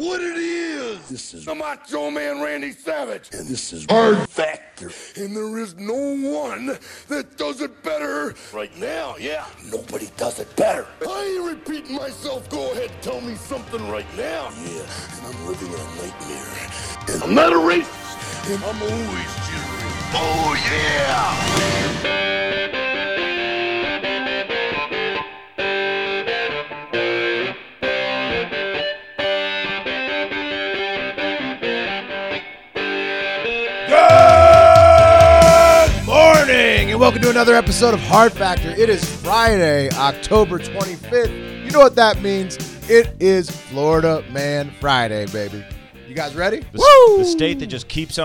what it is. This is the Macho Man Randy Savage. And this is Hard Factor. And there is no one that does it better right now, yeah. Nobody does it better. I ain't repeating myself. Go ahead, tell me something right now. Yeah, and I'm living in a nightmare. And I'm not a racist, and I'm always jittery. Oh, yeah! And welcome to another episode of Hard Factor. It is Friday, October 25th. You know what that means. It is Florida Man Friday, baby. You guys ready? The state that just keeps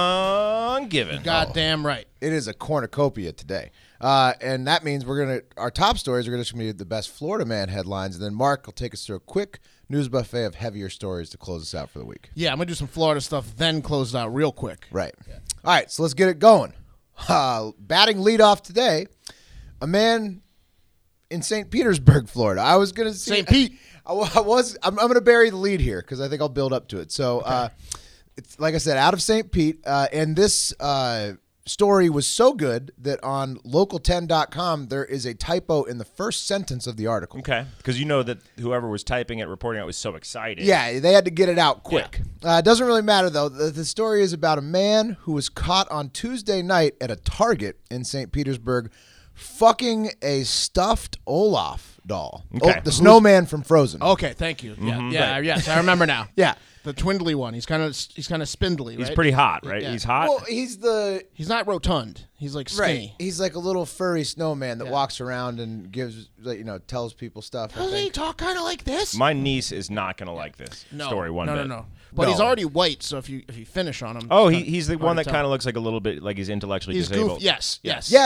on giving. Goddamn right. It is a cornucopia today. And that means our top stories are going to be the best Florida Man headlines. And then Mark will take us through a quick news buffet of heavier stories to close us out for the week. Yeah, I'm going to do some Florida stuff, then close it out real quick. Right. Yeah. All right, so let's get it going. Batting leadoff today, a man in St. Petersburg, Florida. I was going to say St. Pete. I'm going to bury the lead here because I think I'll build up to it. So, it's like I said, out of St. Pete, and this story was so good that on local10.com there is a typo in the first sentence of the article. Okay, because you know that whoever was typing it, reporting it, was so excited. Yeah, they had to get it out quick. Yeah. It doesn't really matter, though. The story is about a man who was caught on Tuesday night at a Target in St. Petersburg fucking a stuffed Olaf doll. Okay. The snowman from Frozen. Okay, thank you. Mm-hmm. Yes, I remember now. Yeah. The twindly one. He's kind of spindly, right? He's pretty hot, right? Yeah. He's hot. Well, he's not rotund. He's like skinny. right. He's like a little furry snowman that walks around and gives, tells people stuff. Doesn't he talk kind of like this? My niece is not going to like this story one bit. No. But he's already white, so if you finish on him. Oh, he's the one that kind of looks like a little bit like he's intellectually disabled. Yes.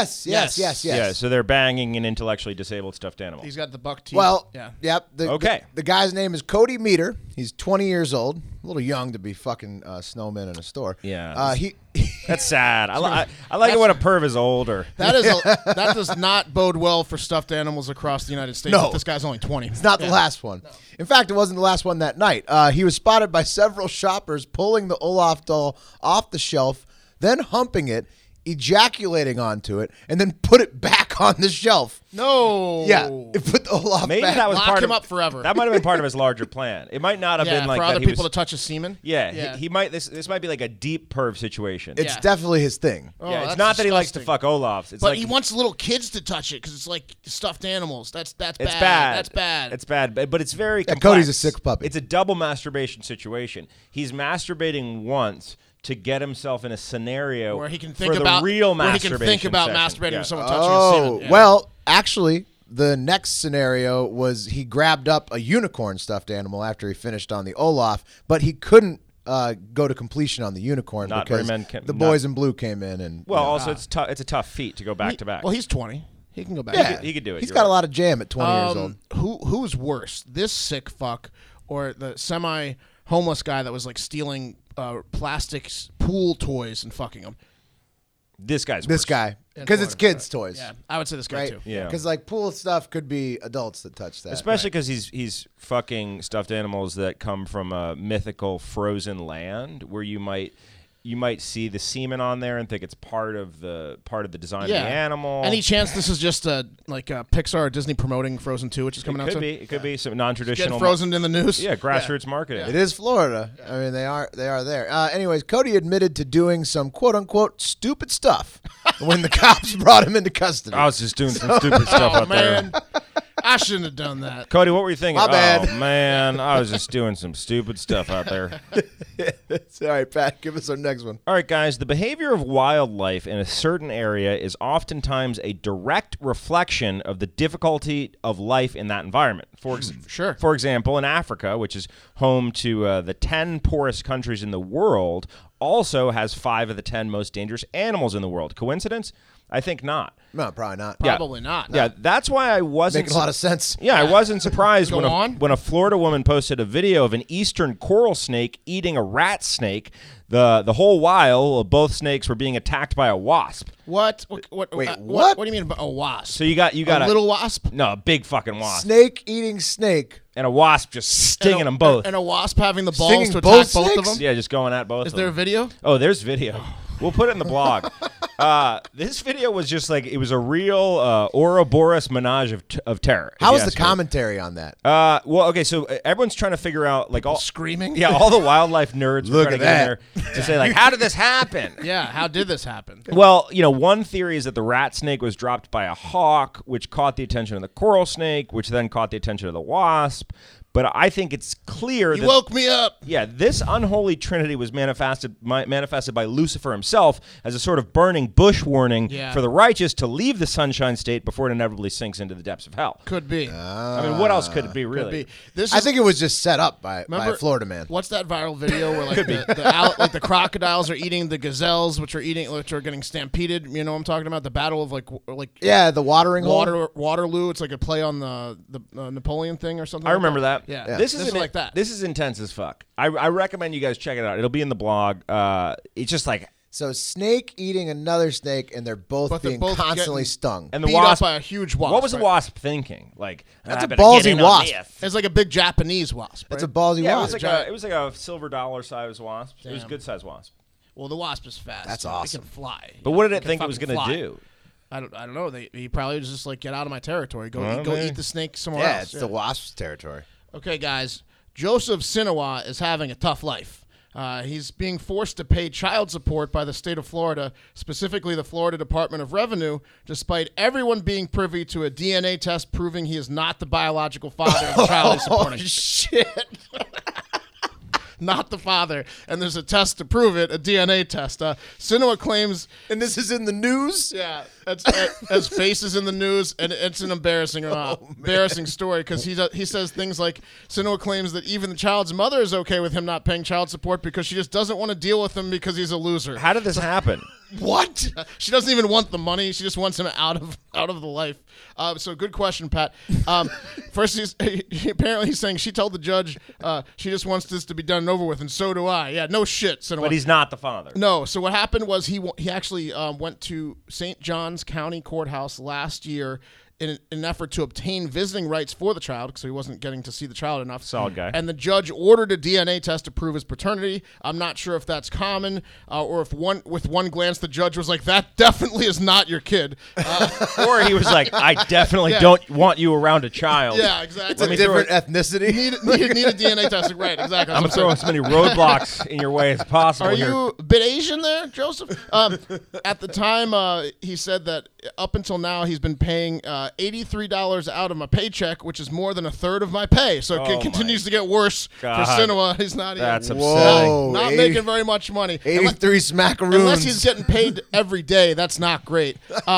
Yes. So they're banging an intellectually disabled stuffed animal. He's got the buck teeth. Well, yeah. Yep. The guy's name is Cody Meter. He's 20 years old. A little young to be fucking snowman in a store. Yeah. That's sad. I like it when a perv is older. That does not bode well for stuffed animals across the United States. No. If this guy's only 20. It's not the last one. No. In fact, it wasn't the last one that night. He was spotted by several shoppers pulling the Olaf doll off the shelf, then humping it, ejaculating onto it, and then put it back on the shelf. No. Yeah. It put the Olaf Maybe back. that was Lock part him of, up forever. That might have been part of his larger plan. It might not have been like for that other people to touch his semen. Yeah. He might. This might be like a deep perv situation. It's definitely his thing. Oh, yeah, it's that's not that he likes to disgusting. fuck Olafs. It's But like he wants little kids to touch it because it's like stuffed animals. That's bad. It's bad. That's bad. It's bad, but it's very complex. Cody's a sick puppy. It's a double masturbation situation. He's masturbating once to get himself in a scenario where he can think for about the real where he masturbation can think about session. masturbating Yeah. with someone touching his semen. Yeah. Well, actually, the next scenario was he grabbed up a unicorn stuffed animal after he finished on the Olaf, but he couldn't go to completion on the unicorn Not because very men the boys in blue came in and. Well, also it's a tough feat to go back to back. Well, he's 20. He can go back. Yeah, he could do it. He's You're got a right. lot of jam at 20 years old. Who's worse, this sick fuck or the semi-homeless guy that was like stealing plastic pool toys and fucking them? This guy's This worse. guy, because it's kids' toys. Yeah, I would say this guy Right? too. Yeah. Because like pool stuff could be adults that touch that. Especially because he's fucking stuffed animals that come from a mythical frozen land where you might see the semen on there and think it's part of the design of the animal. Any chance this is just like Pixar or Disney promoting Frozen 2, which is coming out soon? It could be some non-traditional. Getting Frozen in the news. Yeah, grassroots marketing. It is Florida. I mean, they are there. Anyways, Cody admitted to doing some quote unquote stupid stuff when the cops brought him into custody. I was just doing some stupid stuff out man. there. I shouldn't have done that. Cody, what were you thinking? My bad. Oh, man, I was just doing some stupid stuff out there. All right, Pat, give us our next one. All right, guys, the behavior of wildlife in a certain area is oftentimes a direct reflection of the difficulty of life in that environment. Sure. For example, in Africa, which is home to the 10 poorest countries in the world, also has 5 of the 10 most dangerous animals in the world. Coincidence? I think not. No, probably not. Probably not. Yeah, that's why I wasn't. Making a lot of sense. Yeah, I wasn't surprised Go on. when a Florida woman posted a video of an eastern coral snake eating a rat snake. The whole while, both snakes were being attacked by a wasp. What? Wait, What what? do you mean about a wasp? So you got a little wasp? no, a big fucking wasp, Snake eating snake. and a wasp just stinging them both. And a wasp having the balls Stinging to both attack both of snakes? them? Yeah, just going at both. Is of there a them. video? Oh, there's video. We'll put it in the blog. This video was just like it was a real Ouroboros menage of terror. if How you was the ask me. commentary on that? Well, okay, so everyone's trying to figure out like all Screaming? Yeah, all the wildlife nerds were Look trying to at get in there to say like, how did this happen? Yeah, how did this happen? Well, one theory is that the rat snake was dropped by a hawk, which caught the attention of the coral snake, which then caught the attention of the wasp. But I think it's clear You that woke me up. yeah, this unholy trinity was manifested by Lucifer himself as a sort of burning bush warning Yeah. for the righteous to leave the sunshine state before it inevitably sinks into the depths of hell. Could be. I mean, what else could it be, really? Could be. This I is, think it was just set up by remember, a Florida man. What's that viral video where like the crocodiles are eating the gazelles, which are getting stampeded? You know what I'm talking about? The battle of like Yeah, the watering hole. Waterloo. It's like a play on the Napoleon thing or something. I like remember that. Yeah. This This is is like that. This is intense as fuck. I recommend you guys check it out. It'll be in the blog. It's just like So snake eating another snake, and they're both But they're being both constantly getting- stung. and the Beat wasp up by a huge wasp. What was the right? wasp thinking? Like That's I a better ballsy get in on wasp. this. It's like a big Japanese wasp. That's a right? ballsy Yeah, wasp. it was like a silver dollar size wasp. It was a Damn. good size wasp. Well, the wasp is fast. That's It awesome. can fly. But what did It it can think it was fucking going to fly. do? I don't know. He probably was just like, get out of my territory. Go maybe. eat the snake somewhere Yeah, else. it's the wasp's territory. Okay, guys. Joseph Sinawa is having a tough life. He's being forced to pay child support by the state of Florida, specifically the Florida Department of Revenue, despite everyone being privy to a DNA test proving he is not the biological father of the child he's supporting. Shit. Not the father. And there's a test to prove it, a DNA test. Sinawa claims... And this is in the news? Yeah, as faces in the news, and it's an embarrassing story because he says things like Sinawa claims that even the child's mother is okay with him not paying child support because she just doesn't want to deal with him because he's a loser. How did this happen? What? She doesn't even want the money; she just wants him out of the life. So good question, Pat. First, apparently he's saying she told the judge she just wants this to be done and over with, and so do I. Yeah, no shit, Sinawa. But he's not the father. No. So what happened was he actually went to St. John's County Courthouse last year in an effort to obtain visiting rights for the child because he wasn't getting to see the child enough. Solid guy. And the judge ordered a DNA test to prove his paternity. I'm not sure if that's common or if with one glance the judge was like, that definitely is not your kid. Or he was like, I definitely Yeah. don't want you around a child. Yeah, exactly. It's a different ethnicity. Need a DNA test. Right, exactly. I'm That's throwing what as many roadblocks in your way as possible Are here. you a bit Asian there, Joseph? At the time, he said that up until now he's been paying $83 out of my paycheck, which is more than a third of my pay. So Oh it continues to get worse God. for Cinema. He's not That's even upsetting. Whoa. not 80 making very much money. 83 smackaroons. Unless he's getting paid every day, that's not great.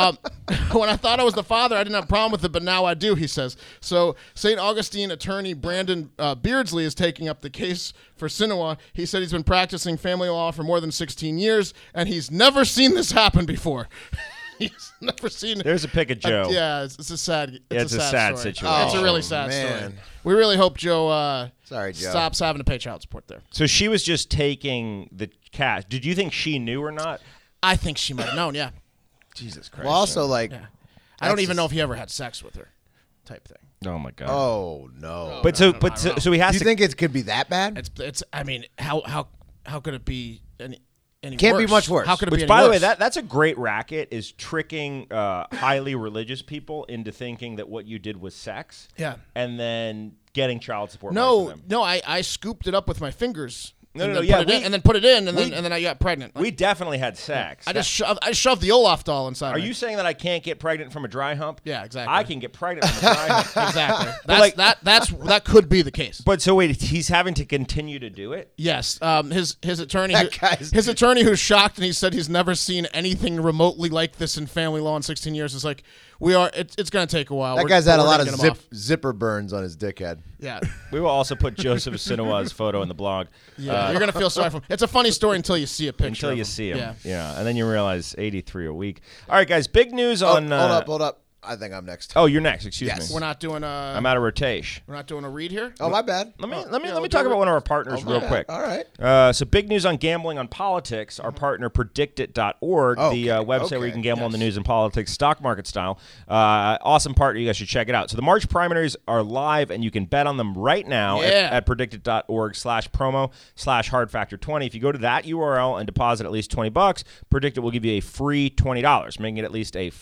When I thought I was the father, I didn't have a problem with it, but now I do, he says. So St. Augustine attorney Brandon Beardsley is taking up the case for Sinawa. He said he's been practicing family law for more than 16 years, and he's never seen this happen before. He's never seen. There's a pic of Joe. Yeah, it's a sad. It's a sad story. situation. It's a really Oh, sad man. story. We really hope Joe. Sorry, Joe. Stops having to pay child support there. So she was just taking the cash. Did you think she knew or not? I think she might have known. Yeah. Jesus Christ. Well, also, like, Yeah. I don't That's even just- know if he ever had sex with her, type thing. Oh my God. oh, no. But no, so, no, but I so, don't know. so he has Do you to. think it could be that bad? It's. I mean, how could it be any Can't be worse? much worse. How could it Which, be any by the way, worse? that's a great racket. Is tricking highly religious people into thinking that what you did was sex. Yeah. And then getting child support. money for them. No, I scooped it up with my fingers. No, and no, then yeah, put it in, we- and then put it in, and we- then I got pregnant. We definitely had sex. I shoved the Olaf doll inside. Are me. you saying that I can't get pregnant from a dry hump? Yeah, exactly. I can get pregnant from a dry hump. Exactly. like- That could be the case. But so wait, he's having to continue to do it? Yes, his attorney, That guy's- who's shocked, and he said he's never seen anything remotely like this in family law in 16 years. Is like, it's going to take a while. That We're- guy's had we're a lot gonna of get him off. zipper burns on his dickhead. Yeah, We will also put Joseph Sinawa's photo in the blog. Yeah. You're gonna feel sorry for him. It's a funny story until you see a picture. Until of you him. see him. Yeah. And then you realize 83 a week. All right, guys, big news on... Hold up. I think I'm next. Oh, you're next. Excuse Yes. me. We're not doing a. I'm out of rotation. We're not doing a read here. Oh, my bad. Let we'll me do talk it. about one of our partners real quick. All right. So big news on gambling on politics. Our partner PredictIt.org, the website where you can gamble on the news and politics, stock market style. Awesome partner. You guys should check it out. So the March primaries are live, and you can bet on them right now at PredictIt.org/promo/hardfactor20. If you go to that URL and deposit at least $20, PredictIt will give you a free $20, making it at least a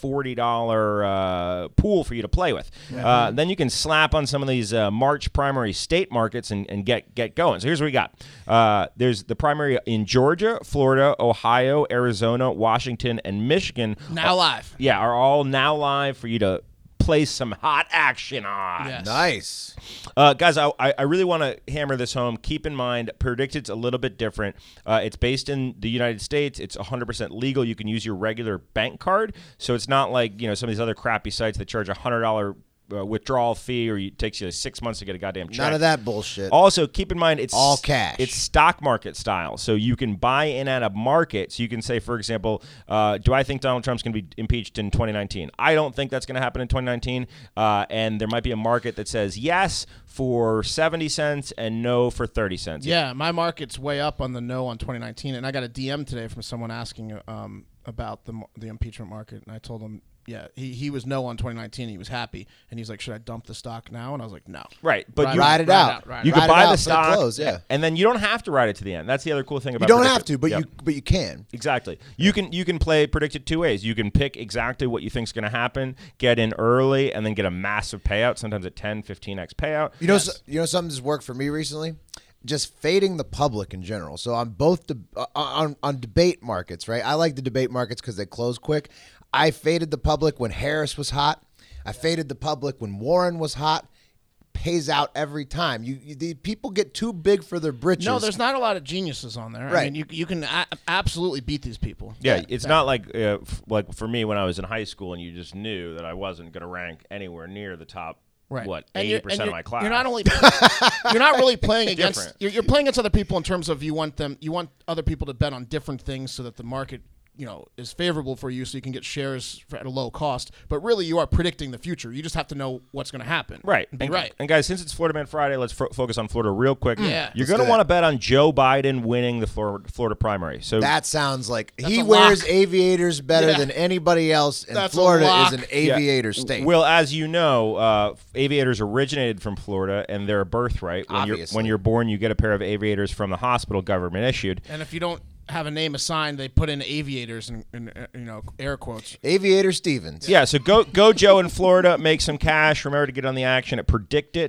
$40 pool for you to play with. Then you can slap on some of these March primary state markets and get going. So here's what we got. There's the primary in Georgia, Florida, Ohio, Arizona, Washington, and Michigan. Now live. Yeah, are all now live for you to place some hot action on. Yes. Nice. Guys, I really want to hammer this home. Keep in mind, PredictIt's a little bit different. It's based in the United States. It's 100% legal. You can use your regular bank card. So it's not like some of these other crappy sites that charge $100 withdrawal fee, or it takes you 6 months to get a goddamn check. None of that bullshit. Also, keep in mind, it's all cash. It's stock market style, so you can buy in at a market. So you can say, for example, do I think Donald Trump's going to be impeached in 2019? I don't think that's going to happen in 2019, and there might be a market that says yes for 70 cents and no for 30 cents. Yeah, my market's way up on the no on 2019, and I got a DM today from someone asking about the impeachment market, and I told him, yeah, he was no on 2019. He was happy, and he's like, "Should I dump the stock now?" And I was like, "No." Right, but you ride it out. You Ride can it buy out the for stock, close, yeah. and then you don't have to ride it to the end. That's the other cool thing You about. don't PredictIt. have to, but you can. Exactly. You can play PredictIt two ways. You can pick exactly what you think is going to happen, get in early, and then get a massive payout. Sometimes a 10, 15x payout. You know something that's worked for me recently? Just fading the public in general. So on both on debate markets, right? I like the debate markets because they close quick. I faded the public when Harris was hot. I faded the public when Warren was hot. Pays out every time. The people get too big for their britches. No, there's not a lot of geniuses on there. Right. I mean, you can absolutely beat these people. Yeah, it's not like for me when I was in high school and you just knew that I wasn't going to rank anywhere near the top. Right. What, And 80% of my class? You're not only you're not really playing against you're playing against other people in terms of you want other people to bet on different things so that the market is favorable for you, so you can get shares at a low cost. But really, you are predicting the future. You just have to know what's going to happen. Right. And be right. And guys, since it's Florida Man Friday, let's focus on Florida real quick. Yeah. You're going to want to bet on Joe Biden winning the Florida primary. So that sounds like he a wears lock. aviators better Yeah. than anybody else, and That's a Florida lock. is an aviator state. Well, as you know, aviators originated from Florida, and they're a birthright. Obviously. When you're born, you get a pair of aviators from the hospital, government issued. And if you don't have a name assigned, they put in aviators in air quotes. Aviator Stevens. Yeah, so go Joe in Florida, make some cash. Remember to get on the action at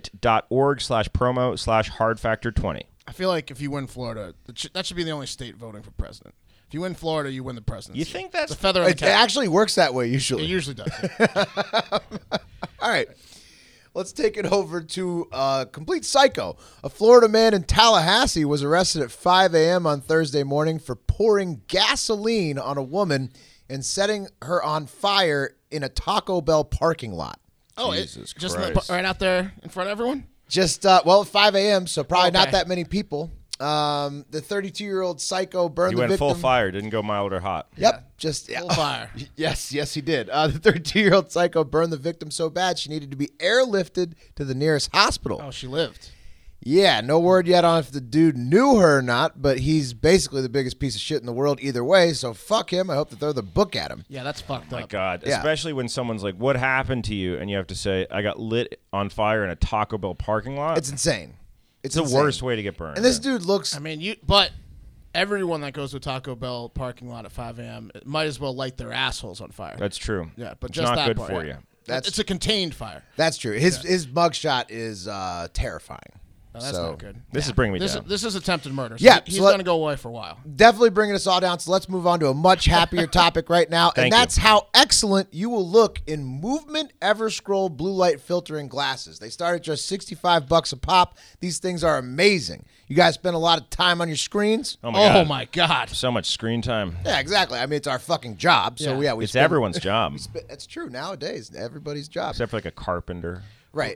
predictit.org/promo/hardfactor20. I feel like if you win Florida, that should be the only state voting for president. If you win Florida, you win the presidency. You think that's it's a feather in the It cap? actually works that way usually. It usually does. All right. Let's take it over to complete psycho. A Florida man in Tallahassee was arrested at 5 a.m. on Thursday morning for pouring gasoline on a woman and setting her on fire in a Taco Bell parking lot. Oh, Jesus just Christ. right out there in front of everyone? Just, at 5 a.m., so probably not Okay. that many people. The 32-year-old psycho burned you the went victim. full fire, didn't go mild or hot. Yep, just Full fire. Yes, he did. The 32-year-old psycho burned the victim so bad she needed to be airlifted to the nearest hospital. Oh, she lived. Yeah, no word yet on if the dude knew her or not, but he's basically the biggest piece of shit in the world either way, so fuck him. I hope to throw the book at him. Yeah, that's fucked My up. God, Yeah. especially when someone's like, "What happened to you?" and you have to say, "I got lit on fire in a Taco Bell parking lot." It's insane. It's the insane. worst way to get burned. And this dude looks... I mean, but everyone that goes to a Taco Bell parking lot at 5 a.m. might as well light their assholes on fire. That's true. Yeah, but it's just not that good part, for yeah. you. It's a contained fire. That's true. His mugshot is terrifying. No, that's So, not good. This is bringing me This down. this is attempted murder. So Yeah, he's so let- going to go away for a while. Definitely bringing us all down, so let's move on to a much happier topic right now, Thank and you. that's how excellent you will look in Movement Everscroll blue light filtering glasses. They start at just $65 a pop. These things are amazing. You guys spend a lot of time on your screens? Oh my God. my God. So much screen time. Yeah, exactly. I mean, it's our fucking job, so Yeah. we It's spend- everyone's job, It's true nowadays. Everybody's job. except for like a carpenter. Right.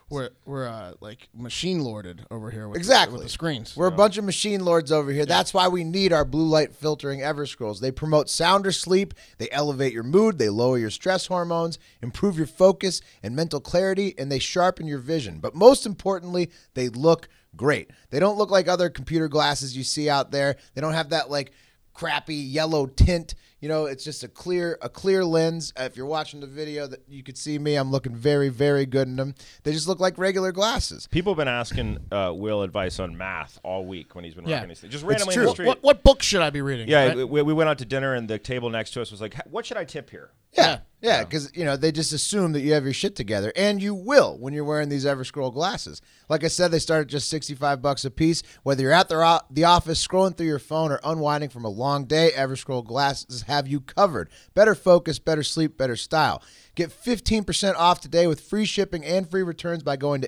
We're like machine lorded over here with Exactly. with the screens. We're a bunch of machine lords over here. That's why we need our blue light filtering Everscrolls. They promote sounder sleep, they elevate your mood, they lower your stress hormones, improve your focus and mental clarity, and they sharpen your vision. But most importantly, they look great. They don't look like other computer glasses you see out there. They don't have that like crappy yellow tint. You know, it's just a clear lens. If you're watching the video, that you could see me, I'm looking very, very good in them. They just look like regular glasses. People have been asking Will advice on math all week when he's been rocking these things. Just randomly true. in the street. What book should I be reading? Yeah, right? we went out to dinner, and the table next to us was like, what should I tip here? Yeah, because they just assume that you have your shit together, and you will when you're wearing these Everscroll glasses. Like I said, they start at just $65 a piece. Whether you're at the office, scrolling through your phone, or unwinding from a long day, Everscroll glasses have you covered. Better focus, better sleep, better style. Get 15% off today with free shipping and free returns by going to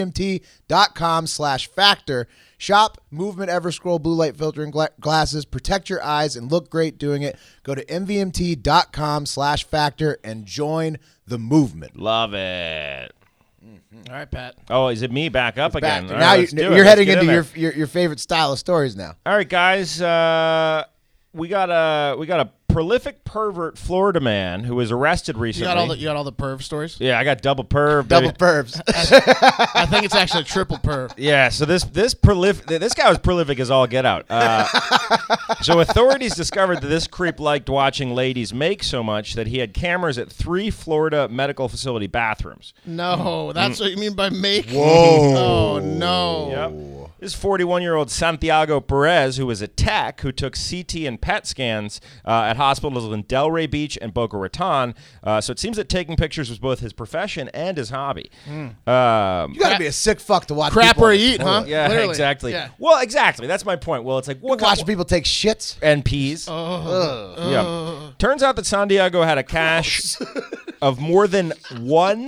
mvmt.com/factor. Shop Movement Everscroll blue light filtering glasses. Protect your eyes and look great doing it. Go to mvmt.com/factor and join the movement. Love it. All right, Pat. Oh, is it me back up again? Back. All Now right, let's do it. you're Let's heading get in into there. your favorite style of stories now. All right, guys. We got a prolific pervert Florida man who was arrested recently. You got all the perv stories? Yeah, I got double perv. Double baby. pervs. I think it's actually triple perv. Yeah, so this guy was prolific as all get out. So authorities discovered that this creep liked watching ladies make so much that he had cameras at 3 Florida medical facility bathrooms. No, that's what you mean by make. Whoa. Oh no. Yep. This 41-year-old Santiago Perez, who was a tech who took CT and PET scans at hospitals in Delray Beach and Boca Raton. So it seems that taking pictures was both his profession and his hobby. You got to be a sick fuck to watch Crap people or on the eat, toilet. huh? Yeah, Literally. exactly. Yeah. Well, exactly. That's my point. Well, it's like what Watching people take shits. and peas. Yeah. Turns out that Santiago had a cache of more than 1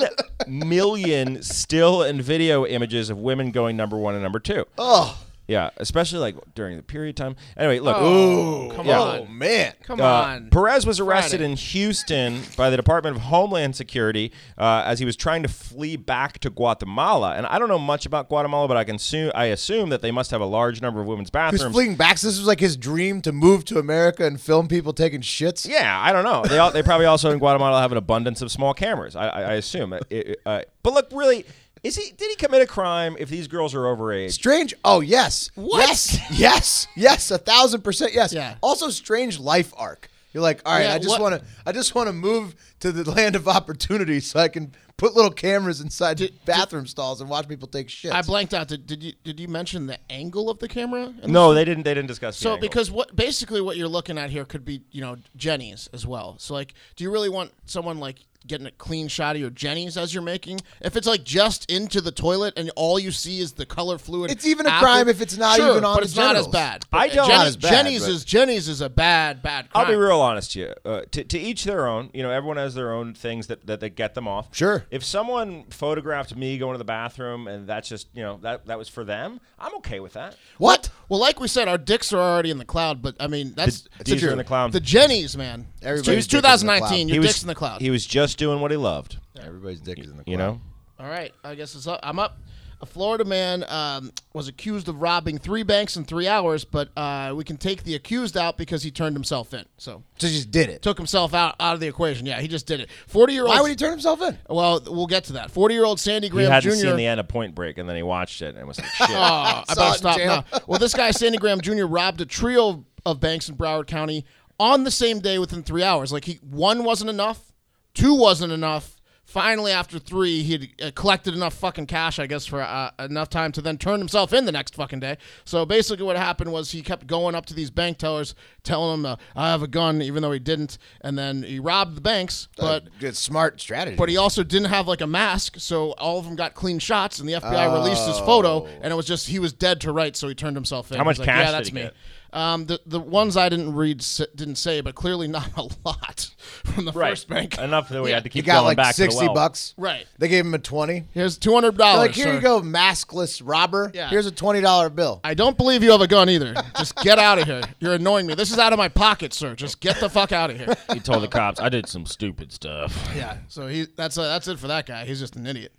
million still and video images of women going number 1 and number 2. Oh. Yeah, especially like during the period time. Anyway, look. Come Yeah. Oh, on. man. Come on. Perez was arrested Friday. in Houston by the Department of Homeland Security as he was trying to flee back to Guatemala. And I don't know much about Guatemala, but I assume that they must have a large number of women's He was bathrooms. fleeing back. So this was like his dream to move to America and film people taking shits. Yeah, I don't know. They probably also in Guatemala have an abundance of small cameras. I assume. But look, really, did he commit a crime if these girls are overage? Strange. Oh, yes. What? Yes. 1,000% yes. Yeah. Also, strange life arc. You're like, all right, Yeah, I just want to move to the land of opportunity so I can put little cameras inside bathroom stalls and watch people take shit. I blanked out. Did you mention the angle of the camera? No, they didn't discuss the So angle. because what you're looking at here could be, Jenny's as well. So like, do you really want someone like getting a clean shot of your Jenny's as you're making? If it's like just into the toilet and all you see is the color fluid, It's even a after- crime if it's not Sure, even on but the it's not as genitals. bad. I don't- Not as bad, Jenny's is a bad crime. I'll be real honest to you. To each their own. Everyone has their own things that get them off. Sure. If someone photographed me going to the bathroom and that's just that was for them, I'm okay with that. What? Well, like we said, our dicks are already in the cloud, but I mean that's D's are in the cloud. The Jenny's, man. Everybody's It's dick is in the 2019. cloud. Your dick's in the cloud. He was just doing what he loved. Everybody's dick is in the cloud. You know. All right, I guess it's up. I'm up. A Florida man was accused of robbing 3 banks in 3 hours, but we can take the accused out because he turned himself in. So So he just did it. took himself out of the equation. Yeah, he just did it. 40-year-old. Why would he turn himself in? Well, we'll get to that. 40-year-old Sandy He Graham hadn't Jr. seen the end of Point Break, and then he watched it and was like, "Shit." Oh, I Saw better it in stop jail. now. Well, this guy, Sandy Graham Jr., robbed a trio of banks in Broward County on the same day within 3 hours. Like, 1 wasn't enough, 2 wasn't enough. Finally, after 3, he had collected enough fucking cash, I guess, for enough time to then turn himself in the next fucking day. So basically what happened was he kept going up to these bank tellers, telling them, I have a gun, even though he didn't. And then he robbed the banks, but Good, smart strategy. he also didn't have like a mask, so all of them got clean shots, and the FBI released his photo, and it was just he was dead to rights, so he turned himself in. How much He was like, cash yeah, did that's he me. get? The ones I didn't read didn't say, but clearly not a lot from the first bank. Enough that we had to he keep got going like back to the $60. well. Right. They gave him a 20. Here's $200. Like, here sir. you go, maskless robber. Yeah. Here's a $20 bill. I don't believe you have a gun either. Just get out of here. You're annoying me. This is out of my pocket, sir. Just get the fuck out of here. He told the cops, "I did some stupid stuff." Yeah. So that's it for that guy. He's just an idiot.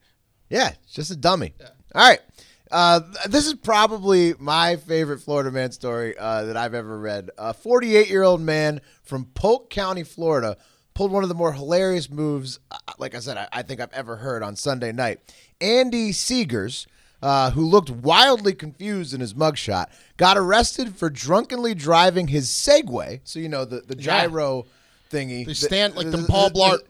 Yeah, it's just a dummy. All right. This is probably my favorite Florida man story that I've ever read. A 48-year-old man from Polk County, Florida, pulled one of the more hilarious moves, like I said, I think I've ever heard on Sunday night. Andy Seegers, who looked wildly confused in his mugshot, got arrested for drunkenly driving his Segway. So, you know, the gyro thingy. They stand like the Paul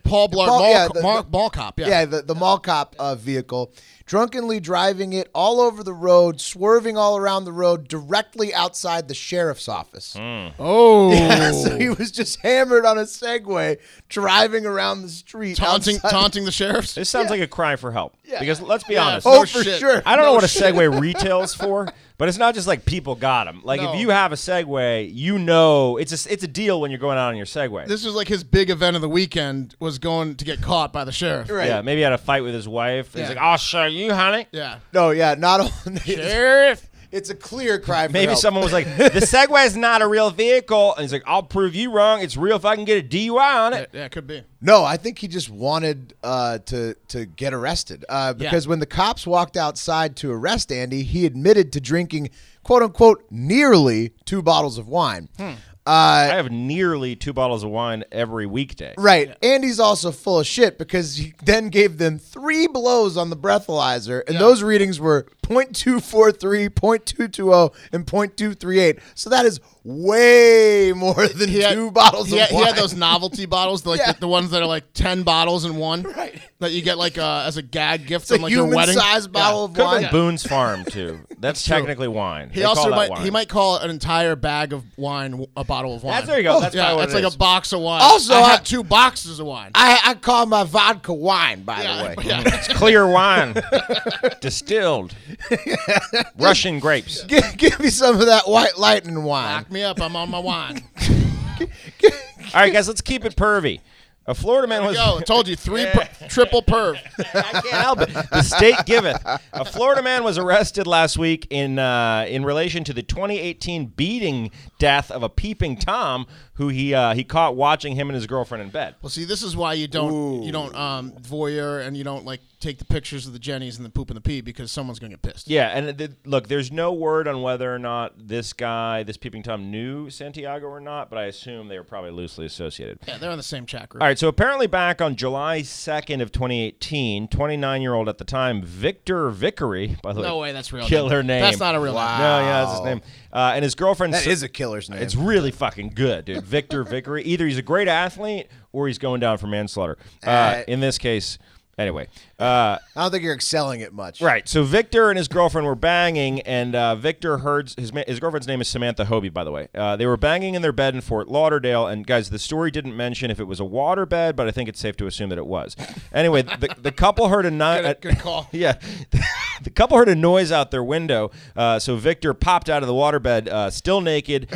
Blart mall cop. Yeah, the mall cop vehicle. Drunkenly driving it all over the road, swerving all around the road, directly outside the sheriff's office. Oh. Yeah, so he was just hammered on a Segway, driving around the street. Taunting the sheriffs? This sounds like a cry for help. Yeah. Because let's be honest. Oh, for sure. I don't know what a Segway retails for, but it's not just like people got them. Like No. if you have a Segway, you know it's a deal when you're going out on your Segway. This was like his big event of the weekend was going to get caught by the sheriff. Right. Yeah, maybe he had a fight with his wife. Yeah. He's like, I'll show you, honey. Yeah. No, yeah, not only. Sheriff. It's a clear cry for Maybe help. someone was like, the Segway is not a real vehicle. And he's like, I'll prove you wrong. It's real if I can get a DUI on it. Yeah, it could be. No, I think he just wanted to get arrested because when the cops walked outside to arrest Andy, he admitted to drinking, quote unquote, nearly 2 bottles of wine. I have nearly 2 bottles of wine every weekday. Right. Andy's also full of shit because he then gave them 3 blows on the breathalyzer, and those readings were 0.243, 0.220, and 0.238. So that is way more than 2 bottles of wine. He had those novelty bottles, the ones that are like 10 bottles in one. Right. That you get like as a gag gift It's a from like your wedding. human-sized bottle of Could have wine. been Boone's Farm, too. That's technically wine. He They also call that might wine. he might call an entire bag of wine a bottle of wine. There you go. That's yeah, probably what it's it like is. a box of wine. Also, I I- had 2 boxes of wine. I call my vodka wine, by the way. Yeah. It's clear wine. Distilled. Russian grapes. Give me some of that white lightning wine. Lock me up. I'm on my wine. All right, guys, let's keep it pervy. A Florida man was... Yo, I told you triple perv. I can't help it. The state giveth. A Florida man was arrested last week in relation to the 2018 beating death of a peeping Tom who he caught watching him and his girlfriend in bed. Well, see, this is why you don't voyeur and you don't like take the pictures of the Jennies and the poop and the pee because someone's gonna get pissed. Yeah, and look, there's no word on whether or not this peeping Tom knew Santiago or not, but I assume they were probably loosely associated. Yeah, they're on the same chat group. All right, so apparently back on July 2nd of 2018, 29-year-old at the time, Victor Vickery, by the way. No way, that's real. Killer name. That's not a real name. No, yeah, that's his name. And his girlfriend... That is a killer's name. It's really fucking good, dude. Victor Vickery. Either he's a great athlete or he's going down for manslaughter. In this case, anyway. I don't think you're excelling it much. Right. So Victor and his girlfriend were banging, and Victor heard his girlfriend's name is Samantha Hobie, by the way. They were banging in their bed in Fort Lauderdale, and guys, the story didn't mention if it was a water bed, but I think it's safe to assume that it was. Anyway, the couple heard a Good call. Yeah. The couple heard a noise out their window, so Victor popped out of the waterbed, still naked,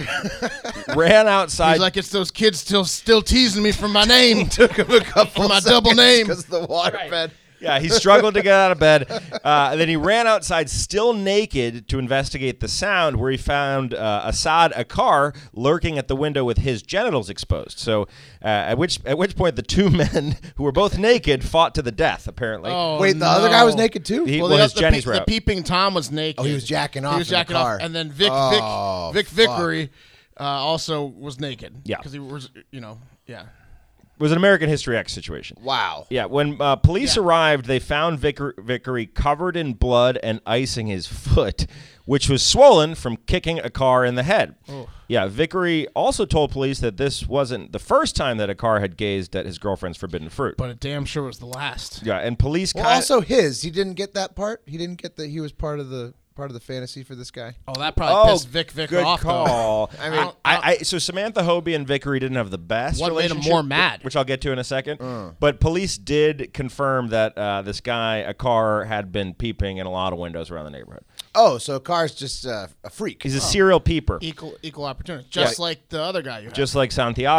ran outside. He's like, it's those kids still teasing me for my name. Took him a couple For my double name. because the waterbed. Yeah, he struggled to get out of bed. And then he ran outside still naked to investigate the sound, where he found Assad Akar lurking at the window with his genitals exposed. So at which point the 2 men, who were both naked, fought to the death, apparently. Oh, Wait, the other guy was naked too? His Jennies were the out. peeping Tom was naked. Oh, he was jacking off He was in the jacking car. off, and then Oh, Vic fuck. Vickery also was naked. Yeah. because he was, yeah. It was an American History X situation. Wow. Yeah, when police arrived, they found Vickery covered in blood and icing his foot, which was swollen from kicking a car in the head. Oh. Yeah, Vickery also told police that this wasn't the first time that a car had gazed at his girlfriend's forbidden fruit. But it damn sure was the last. Yeah, and police Well, also he didn't get that part. He didn't get that he was part of the fantasy for this guy. Oh, that probably pissed Vic good off. call. Though. I mean, so Samantha Hobie and Vickery didn't have the best What made 'em relationship, more mad? which I'll get to in a second. But police did confirm that this guy, Akar, had been peeping in a lot of windows around the neighborhood. Oh, so Carr's just a freak. He's a serial peeper, Equal opportunity, just like the other guy you had. just like Santiago. Yeah.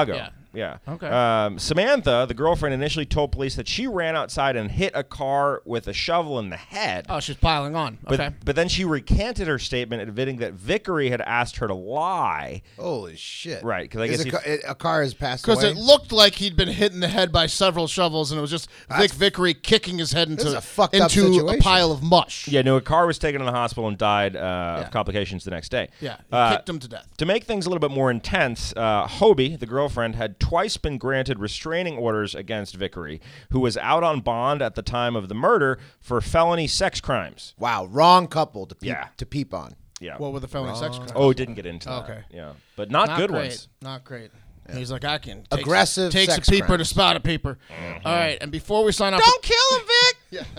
Yeah. Okay. Samantha, the girlfriend, initially told police that she ran outside and hit a car with a shovel in the head. Oh, she's piling on. Okay. But then she recanted her statement, admitting that Vickery had asked her to lie. Holy shit! Right, because I guess a car has passed away. Because it looked like he'd been hit in the head by several shovels, and it was just Vickery kicking his head into a pile of mush. Yeah, no, a car was taken to the hospital and died of complications the next day. Yeah, he kicked him to death. To make things a little bit more intense, Hobie, the girlfriend, had twice been granted restraining orders against Vickery, who was out on bond at the time of the murder for felony sex crimes. Wow, wrong couple to peep on. Yeah. What were the felony sex crimes? Oh, didn't get into that. Okay. Yeah, but not good great. ones. Not great. And he's like, I can aggressive takes sex a peeper crimes. to spot a peeper. All right, and before we sign off, Don't kill him, Vic.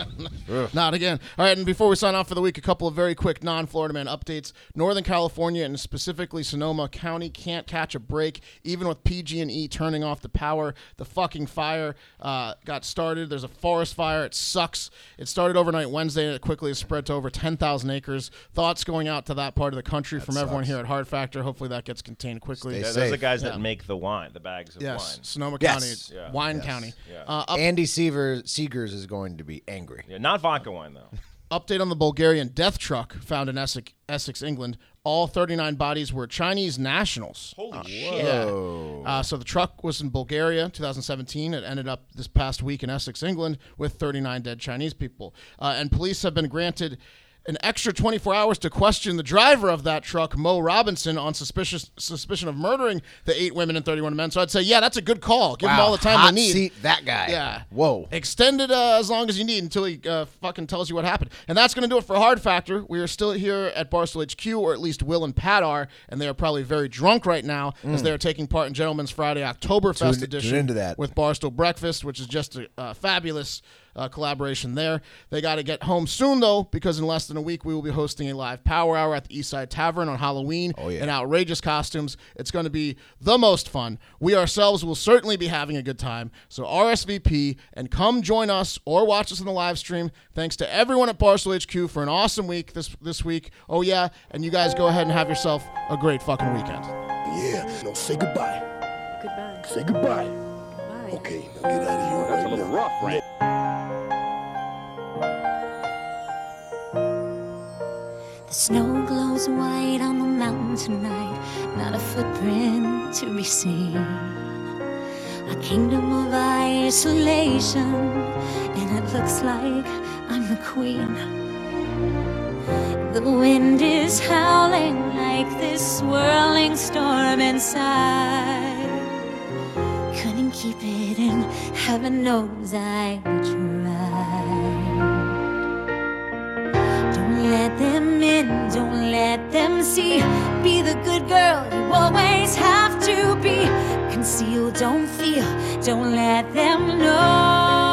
Not again. All right, and before we sign off for the week, a couple of very quick non-Florida Man updates. Northern California and specifically Sonoma County can't catch a break, even with PG&E turning off the power. The fucking fire got started. There's a forest fire. It sucks. It started overnight Wednesday, and it quickly has spread to over 10,000 acres. Thoughts going out to that part of the country from everyone here at Hard Factor. Hopefully that gets contained quickly. Stay Those are the safe. guys that make the wine, the bags of Yes, wine. Sonoma Yes. County, Yeah. Wine Yes. County. Yeah. Andy Seegers is going to be angry. Yeah, not vodka wine, though. Update on the Bulgarian death truck found in Essex, England. All 39 bodies were Chinese nationals. Holy shit. Yeah. So the truck was in Bulgaria, 2017. It ended up this past week in Essex, England, with 39 dead Chinese people. And police have been granted an extra 24 hours to question the driver of that truck, Mo Robinson, on suspicion of murdering the 8 women and 31 men. So I'd say, yeah, that's a good call. Give him all the time hot they need. Seat that guy. Yeah. Whoa. Extend it as long as you need until he fucking tells you what happened. And that's going to do it for Hard Factor. We are still here at Barstool HQ, or at least Will and Pat are, and they are probably very drunk right now as they are taking part in Gentleman's Friday Oktoberfest edition tune into that. with Barstool Breakfast, which is just a fabulous collaboration there. They got to get home soon, though, because in less than a week we will be hosting a live power hour at the Eastside Tavern on Halloween in outrageous costumes. It's going to be the most fun. We ourselves will certainly be having a good time. So RSVP and come join us or watch us on the live stream. Thanks to everyone at Barstool HQ for an awesome week this week. Oh, yeah. And you guys go ahead and have yourself a great fucking weekend. Yeah, no, say goodbye. Goodbye. Say goodbye. Bye. Okay, now get out of here. That's a little rough, right? The snow glows white on the mountain tonight, not a footprint to be seen. A kingdom of isolation, and it looks like I'm the queen. The wind is howling like this swirling storm inside. Couldn't keep it in, heaven knows I tried. Don't let them in, don't let them see. Be the good girl you always have to be. Conceal, don't feel, don't let them know.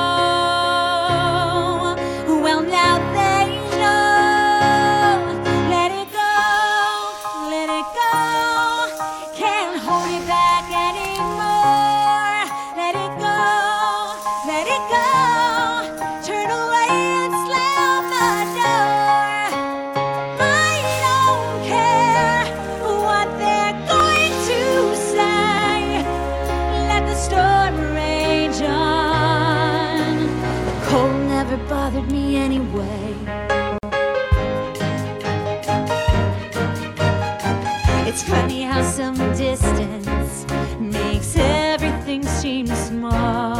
Well, now they know. Let it go, let it go. Can't hold it back anymore. Let it go, let it go. Turn away and slam the door. I don't care what they're going to say. Let the storm rage on. The cold never bothered me anyway. It's funny how some distance makes everything seem small.